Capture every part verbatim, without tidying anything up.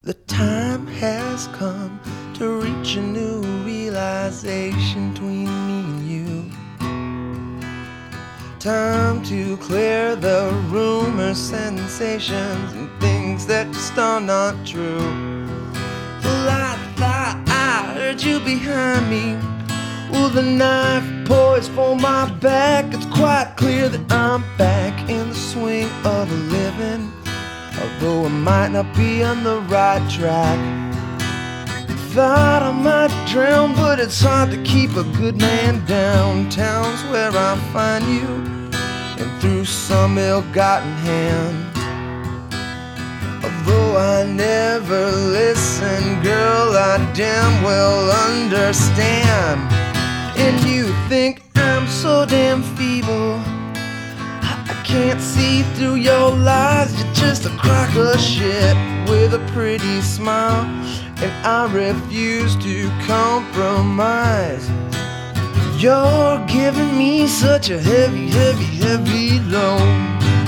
The time has come to reach a new realization between me and you. Time to clear the rumors, sensations, and things that just are not true. Well, I thought I heard you behind me. Well, the knife poised for my back. It's quite clear that I'm back in the swing of the living, although I might not be on the right track. Thought I might drown, but it's hard to keep a good man down. Town's where I find you, and through some ill-gotten hand. Although I never listen, girl, I damn well understand. And you think I'm so damn feeble, I can't see through your lies. You're just a crock of shit with a pretty smile, and I refuse to compromise. You're giving me such a heavy, heavy, heavy load.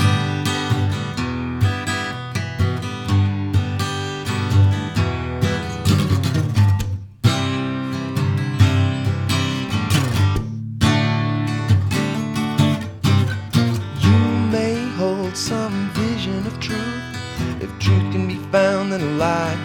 Some vision of truth, if truth can be found in a lie.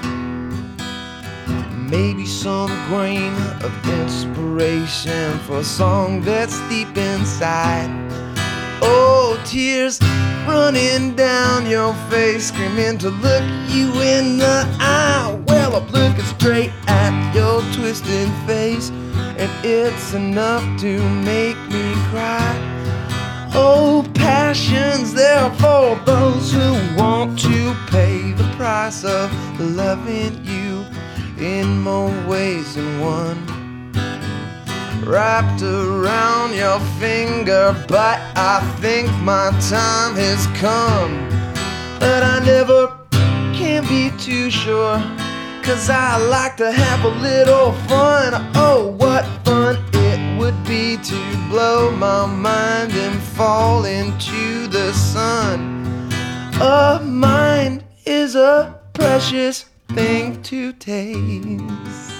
Maybe some grain of inspiration for a song that's deep inside. Oh, tears running down your face, screaming to look you in the eye. Well, I'm looking straight at your twisted face, and it's enough to make me cry. Oh, passions, they're for those who want to pay the price of loving you in more ways than one. Wrapped around your finger, but I think my time has come. But I never can be too sure, 'cause I like to have a little fun. Oh, what fun it would be to blow my mind and fall into the sun. A mind is a precious thing to taste.